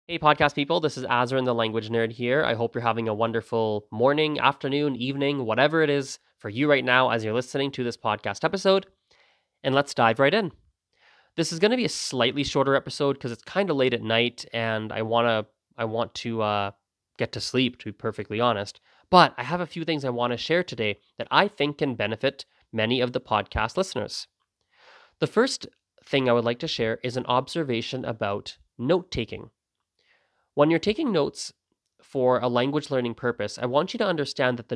Hey, podcast people, this is Azrin the Language Nerd here. I hope you're having a wonderful morning, afternoon, evening, whatever it is for you right now as you're listening to this podcast episode. And let's dive right in. This is going to be a slightly shorter episode because it's kind of late at night and I want to get to sleep, to be perfectly honest. But I have a few things I want to share today that I think can benefit many of the podcast listeners. The first thing I would like to share is an observation about note taking. When you're taking notes for a language learning purpose, I want you to understand that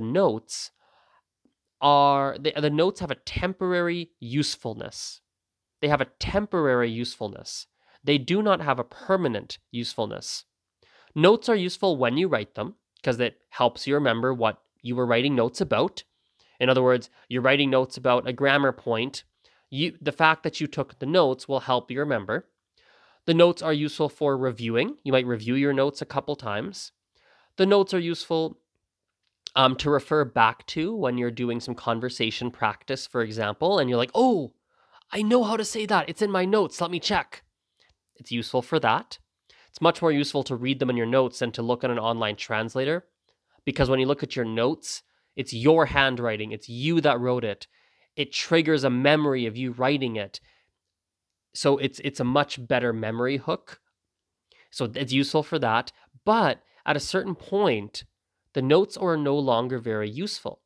the notes have a temporary usefulness. They have a temporary usefulness. They do not have a permanent usefulness. Notes are useful when you write them because it helps you remember what you were writing notes about. In other words, you're writing notes about a grammar point. The fact that you took the notes will help you remember. The notes are useful for reviewing. You might review your notes a couple times. The notes are useful to refer back to when you're doing some conversation practice, for example, and you're like, oh, I know how to say that. It's in my notes. Let me check. It's useful for that. It's much more useful to read them in your notes than to look at an online translator because when you look at your notes, it's your handwriting, it's you that wrote it. It triggers a memory of you writing it. So it's a much better memory hook. So it's useful for that. But at a certain point, the notes are no longer very useful.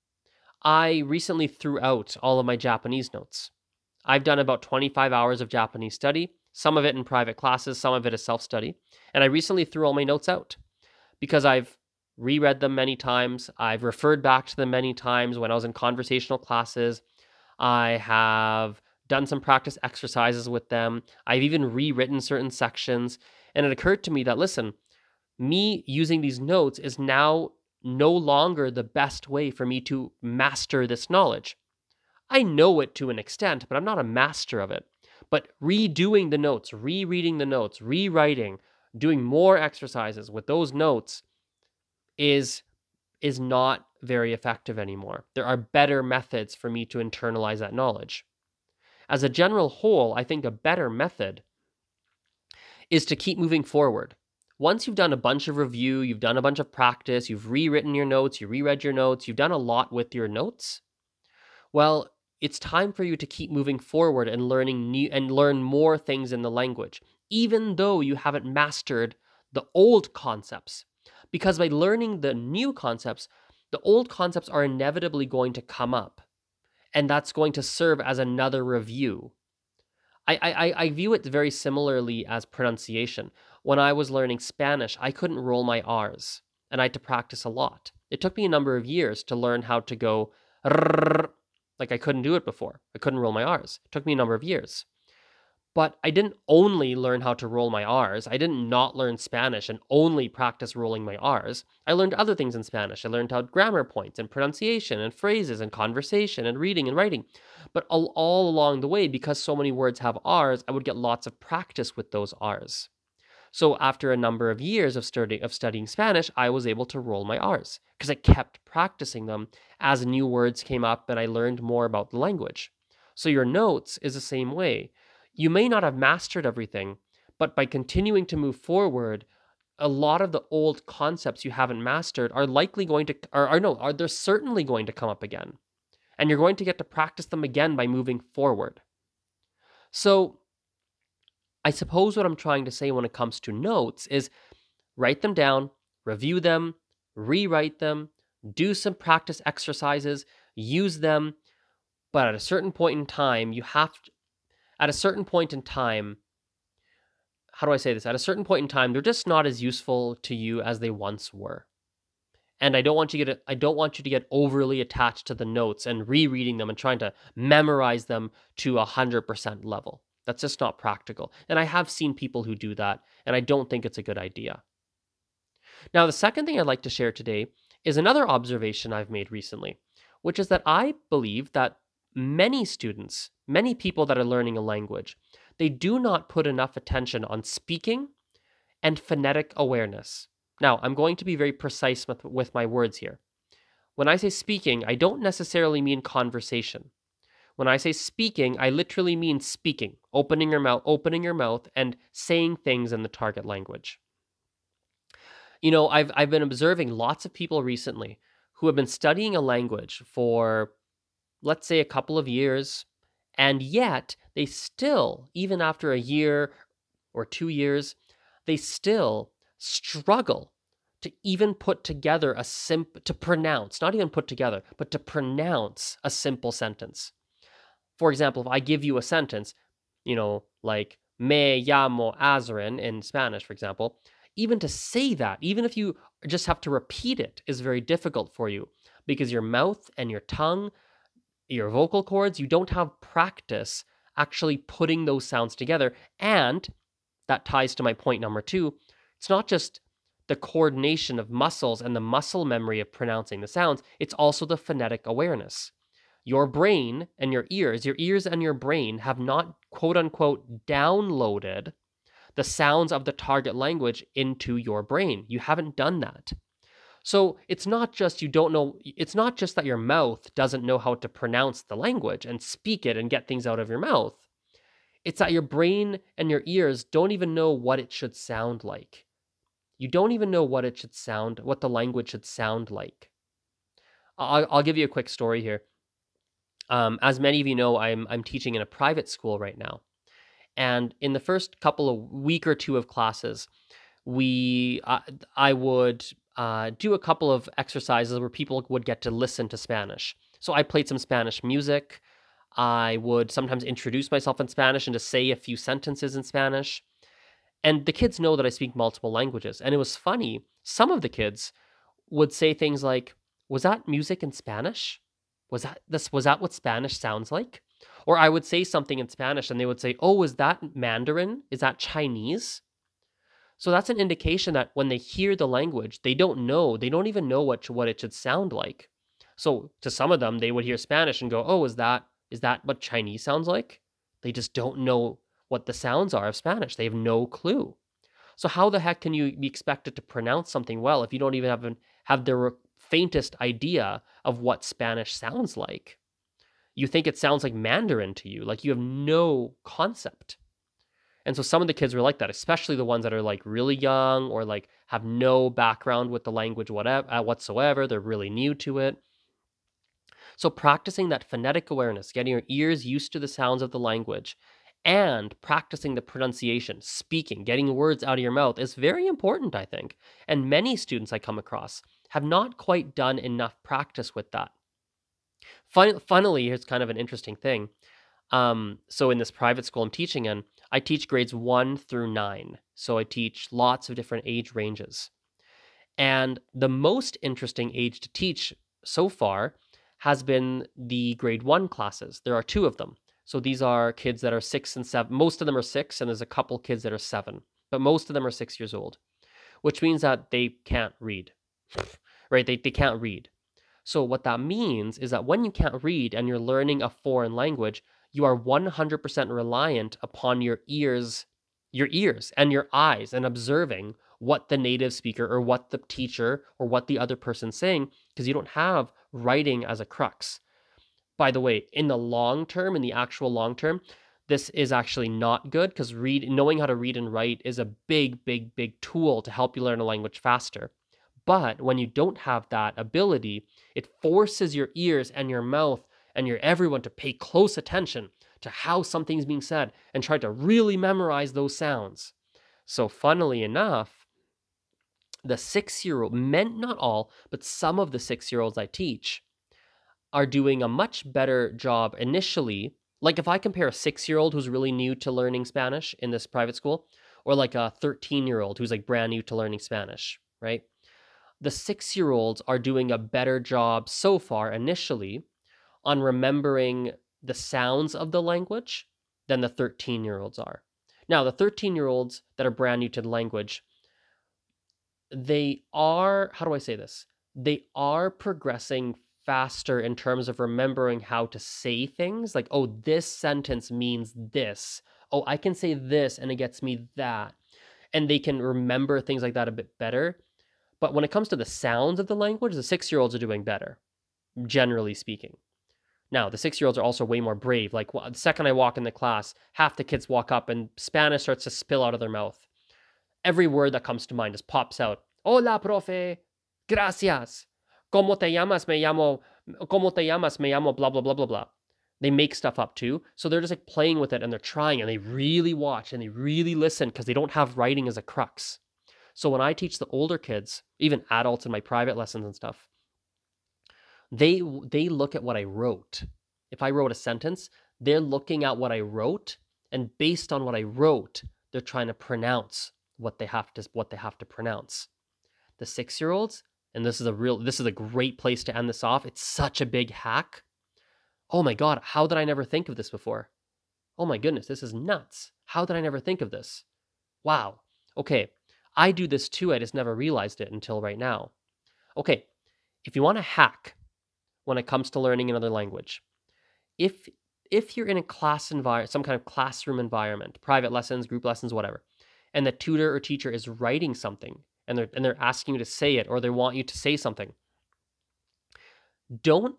I recently threw out all of my Japanese notes. I've done about 25 hours of Japanese study, some of it in private classes, some of it as self study. And I recently threw all my notes out because I've reread them many times. I've referred back to them many times when I was in conversational classes. I have done some practice exercises with them. I've even rewritten certain sections. And it occurred to me that, listen, me using these notes is now no longer the best way for me to master this knowledge. I know it to an extent, but I'm not a master of it. But redoing the notes, rereading the notes, rewriting, doing more exercises with those notes is not very effective anymore. There are better methods for me to internalize that knowledge. As a general whole, I think a better method is to keep moving forward. Once you've done a bunch of review, you've done a bunch of practice, you've rewritten your notes, you reread your notes, you've done a lot with your notes, well, it's time for you to keep moving forward and learn more things in the language, even though you haven't mastered the old concepts. Because by learning the new concepts, the old concepts are inevitably going to come up, and that's going to serve as another review. I view it very similarly as pronunciation. When I was learning Spanish, I couldn't roll my R's, and I had to practice a lot. It took me a number of years to learn how to go rrrr, like I couldn't do it before. I couldn't roll my R's. It took me a number of years. But I didn't only learn how to roll my R's. I didn't not learn Spanish and only practice rolling my R's. I learned other things in Spanish. I learned how grammar points and pronunciation and phrases and conversation and reading and writing. But all along the way, because so many words have R's, I would get lots of practice with those R's. So after a number of years of studying Spanish, I was able to roll my R's because I kept practicing them as new words came up and I learned more about the language. So your notes is the same way. You may not have mastered everything, but by continuing to move forward, a lot of the old concepts you haven't mastered are likely going to, or no, are they're certainly going to come up again. And you're going to get to practice them again by moving forward. So I suppose what I'm trying to say when it comes to notes is write them down, review them, rewrite them, do some practice exercises, use them. But at a certain point in time, at a certain point in time, how do I say this? At a certain point in time, they're just not as useful to you as they once were. And I don't want you to get overly attached to the notes and rereading them and trying to memorize them to 100% level. That's just not practical. And I have seen people who do that, and I don't think it's a good idea. Now, the second thing I'd like to share today is another observation I've made recently, which is that I believe that many students, many people that are learning a language, they do not put enough attention on speaking and phonetic awareness. Now, I'm going to be very precise with my words here. When I say speaking, I don't necessarily mean conversation. When I say speaking, I literally mean speaking, opening your mouth and saying things in the target language. I've been observing lots of people recently who have been studying a language for, let's say, a couple of years, and yet they still, even after a year or 2 years, they still struggle to even put together to pronounce, not even put together, but to pronounce a simple sentence. For example, if I give you a sentence, like me llamo Azrin in Spanish, for example, even to say that, even if you just have to repeat it, is very difficult for you because your mouth and your tongue, your vocal cords, you don't have practice actually putting those sounds together. And that ties to my point number two. It's not just the coordination of muscles and the muscle memory of pronouncing the sounds, it's also the phonetic awareness. Your brain and your ears and your brain have not, quote unquote, downloaded the sounds of the target language into your brain. You haven't done that. So it's not just it's not just that your mouth doesn't know how to pronounce the language and speak it and get things out of your mouth. It's that your brain and your ears don't even know what it should sound like. You don't even know what the language should sound like. I'll give you a quick story here. As many of you know, I'm teaching in a private school right now, and in the first couple of week or two of classes, I would do a couple of exercises where people would get to listen to Spanish. So I played some Spanish music. I would sometimes introduce myself in Spanish and just say a few sentences in Spanish. And the kids know that I speak multiple languages. And it was funny. Some of the kids would say things like, "Was that music in Spanish? Was that what Spanish sounds like?" Or I would say something in Spanish and they would say, "Oh, is that Mandarin? Is that Chinese?" So that's an indication that when they hear the language, they don't know. They don't even know what it should sound like. So to some of them, they would hear Spanish and go, "Oh, is that what Chinese sounds like?" They just don't know what the sounds are of Spanish. They have no clue. So how the heck can you be expected to pronounce something well if you don't even have the faintest idea of what Spanish sounds like? You think it sounds like Mandarin to you, like you have no concept. And so some of the kids were like that, especially the ones that are like really young or like have no background with the language whatsoever. They're really new to it. So practicing that phonetic awareness, getting your ears used to the sounds of the language, and practicing the pronunciation, speaking, getting words out of your mouth is very important, I think. And many students I come across have not quite done enough practice with that. Funnily, here's kind of an interesting thing. So in this private school I'm teaching in, I teach grades 1 through 9. So I teach lots of different age ranges. And the most interesting age to teach so far has been the grade 1 classes. There are two of them. So these are kids that are 6 and 7. Most of them are 6, and there's a couple kids that are 7. But most of them are 6 years old, which means that they can't read, right? They can't read. So what that means is that when you can't read and you're learning a foreign language, you are 100% reliant upon your ears and your eyes and observing what the native speaker or what the teacher or what the other person's saying because you don't have writing as a crux. By the way, in the long term, in the actual long term, this is actually not good because knowing how to read and write is a big, big, big tool to help you learn a language faster. But when you don't have that ability, it forces your ears and your mouth and everyone to pay close attention to how something's being said and try to really memorize those sounds. So funnily enough, the 6-year-old, not all, but some of the 6-year-olds I teach are doing a much better job initially. Like if I compare a 6-year-old who's really new to learning Spanish in this private school, or like a 13-year-old who's like brand new to learning Spanish, right? The 6-year-olds are doing a better job so far initially on remembering the sounds of the language than the 13-year-olds are. Now, the 13-year-olds that are brand new to the language, they are, how do I say this? They are progressing faster in terms of remembering how to say things like, oh, this sentence means this. Oh, I can say this and it gets me that. And they can remember things like that a bit better. But when it comes to the sounds of the language, the 6-year-olds are doing better, generally speaking. Now, the 6-year-olds are also way more brave. Like the second I walk in the class, half the kids walk up and Spanish starts to spill out of their mouth. Every word that comes to mind just pops out. Hola, profe. Gracias. ¿Cómo te llamas? Me llamo. ¿Cómo te llamas? Me llamo blah, blah, blah, blah, blah. They make stuff up too. So they're just like playing with it and they're trying and they really watch and they really listen because they don't have writing as a crux. So when I teach the older kids, even adults in my private lessons and stuff, they look at what I wrote. If I wrote a sentence, they're looking at what I wrote, and based on what I wrote, they're trying to pronounce what they have to pronounce. The 6-year-olds, and this is a great place to end this off. It's such a big hack. Oh my god, how did I never think of this before? Oh my goodness, this is nuts. How did I never think of this? Wow. Okay, I do this too. I just never realized it until right now. Okay, if you want to hack when it comes to learning another language, if you're in a class environment, some kind of classroom environment, private lessons, group lessons, whatever, and the tutor or teacher is writing something and they're asking you to say it or they want you to say something, don't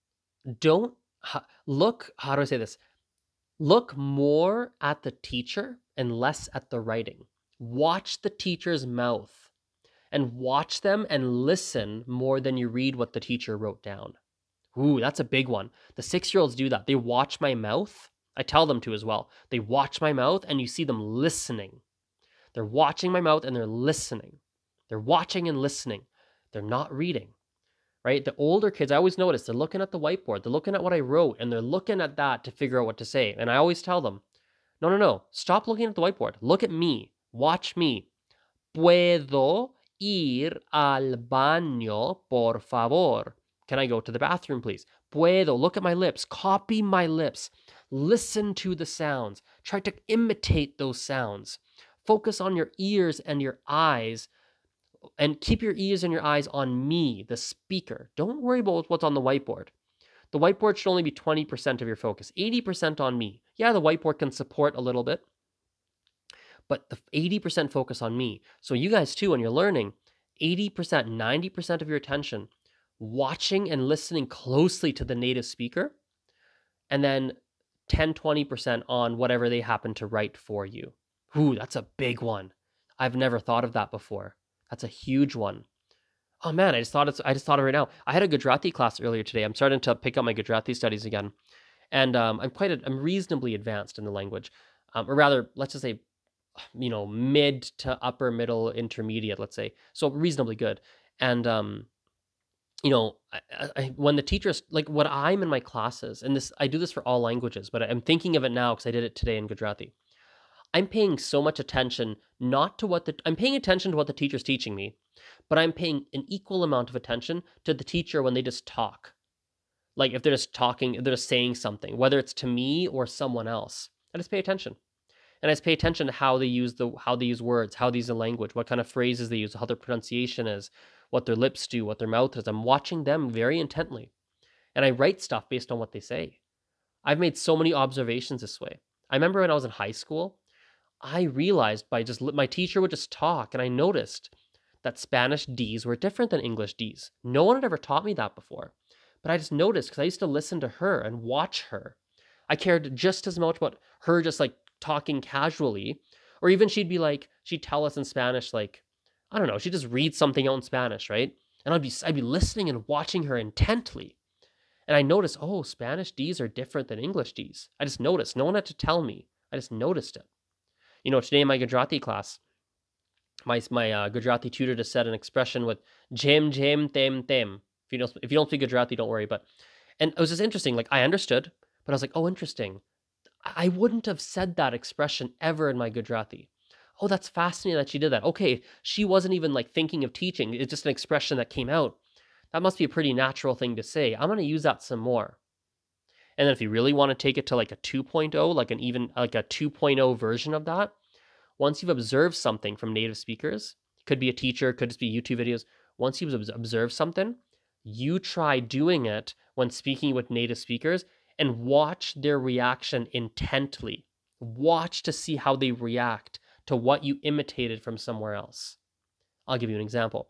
look, how do I say this? Look more at the teacher and less at the writing. Watch the teacher's mouth and watch them and listen more than you read what the teacher wrote down. Ooh, that's a big one. The 6-year-olds do that. They watch my mouth. I tell them to as well. They watch my mouth and you see them listening. They're watching my mouth and they're listening. They're watching and listening. They're not reading, right? The older kids, I always notice they're looking at the whiteboard. They're looking at what I wrote and they're looking at that to figure out what to say. And I always tell them, no, no, no. Stop looking at the whiteboard. Look at me. Watch me. Puedo ir al baño, por favor. Can I go to the bathroom, please? Puedo. Look at my lips. Copy my lips. Listen to the sounds. Try to imitate those sounds. Focus on your ears and your eyes and keep your ears and your eyes on me, the speaker. Don't worry about what's on the whiteboard. The whiteboard should only be 20% of your focus, 80% on me. Yeah, the whiteboard can support a little bit, but the 80% focus on me. So you guys too, when you're learning, 80%, 90% of your attention watching and listening closely to the native speaker, and then 10, 20% on whatever they happen to write for you. Ooh, that's a big one. I've never thought of that before. That's a huge one. Oh man, I just thought of it right now. I had a Gujarati class earlier today. I'm starting to pick up my Gujarati studies again, and I'm reasonably advanced in the language, or rather, let's just say mid to upper middle intermediate, let's say, so reasonably good. And when the teachers, like what I'm in my classes, and this I do this for all languages, but I'm thinking of it now because I did it today in Gujarati. I'm paying so much attention, not to what I'm paying attention to what the teacher's teaching me, but I'm paying an equal amount of attention to the teacher when they just talk. Like if they're just talking, they're just saying something, whether it's to me or someone else. I just pay attention. And I just pay attention to how they use words, how they use the language, what kind of phrases they use, how their pronunciation is, what their lips do, what their mouth is. I'm watching them very intently, and I write stuff based on what they say. I've made so many observations this way. I remember when I was in high school, I realized by just my teacher would just talk, and I noticed that Spanish D's were different than English D's. No one had ever taught me that before, but I just noticed because I used to listen to her and watch her. I cared just as much about her just like talking casually, or even she'd tell us in Spanish, like, I don't know, she'd just read something out in Spanish, right? And I'd be listening and watching her intently. And I noticed, oh, Spanish D's are different than English D's. I just noticed. No one had to tell me. I just noticed it. Today in my Gujarati class, my Gujarati tutor just said an expression with jem jem tem tem. If you don't speak Gujarati, don't worry. And it was just interesting. Like I understood, but I was like, oh, interesting. I wouldn't have said that expression ever in my Gujarati. Oh, that's fascinating that she did that. Okay, she wasn't even like thinking of teaching. It's just an expression that came out. That must be a pretty natural thing to say. I'm going to use that some more. And then if you really want to take it to like a 2.0, like a 2.0 version of that, once you've observed something from native speakers, could be a teacher, could just be YouTube videos. Once you've observed something, you try doing it when speaking with native speakers and watch their reaction intently. Watch to see how they react to what you imitated from somewhere else. I'll give you an example.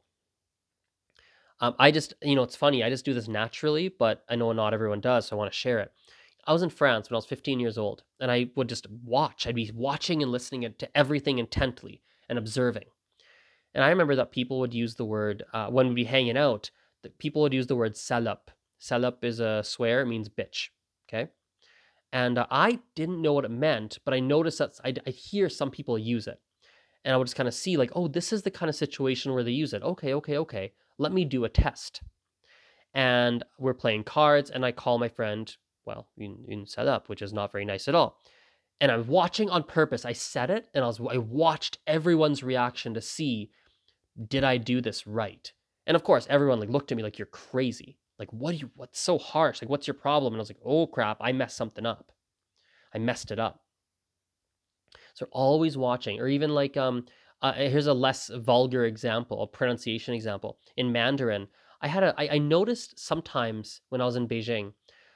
It's funny, I just do this naturally, but I know not everyone does, so I want to share it. I was in France when I was 15 years old, and I would just watch. I'd be watching and listening to everything intently and observing. And I remember that people would use the word, when we'd be hanging out, that people would use the word salap. Salap is a swear, it means bitch. Okay. And I didn't know what it meant, but I noticed that I hear some people use it. And I would just kind of see, like, oh, this is the kind of situation where they use it. Okay, okay, okay. Let me do a test. And we're playing cards, and I call my friend, well, in set up, which is not very nice at all. And I'm watching on purpose. I said it, and I watched everyone's reaction to see, did I do this right? And of course, everyone like looked at me like, you're crazy. Like, what's so harsh? Like, what's your problem? And I was like, oh crap, I messed something up. I messed it up. So always watching, or even like here's a less vulgar example, a pronunciation example. In Mandarin, I noticed sometimes when I was in Beijing,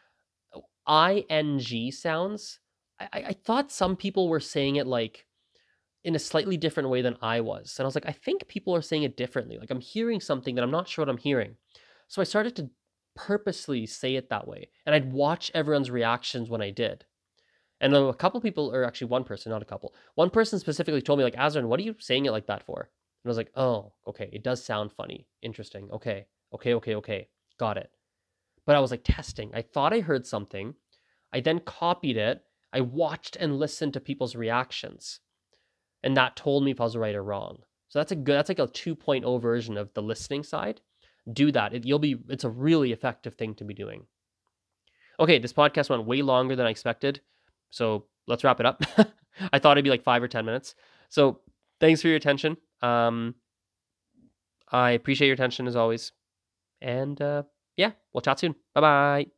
ing sounds. I thought some people were saying it like in a slightly different way than I was, and I was like, I think people are saying it differently. Like I'm hearing something that I'm not sure what I'm hearing. So I started to purposely say it that way, and I'd watch everyone's reactions when I did. And then a couple people, or actually one person, not a couple, one person specifically told me, like, Azran, what are you saying it like that for? And I was like, oh, okay, it does sound funny. Interesting. Okay, okay, okay, okay. Got it. But I was like testing. I thought I heard something. I then copied it. I watched and listened to people's reactions. And that told me if I was right or wrong. So that's like a 2.0 version of the listening side. Do that. It's a really effective thing to be doing. Okay, this podcast went way longer than I expected. So let's wrap it up. I thought it'd be like 5 or 10 minutes. So thanks for your attention. I appreciate your attention as always. And yeah, we'll chat soon. Bye bye.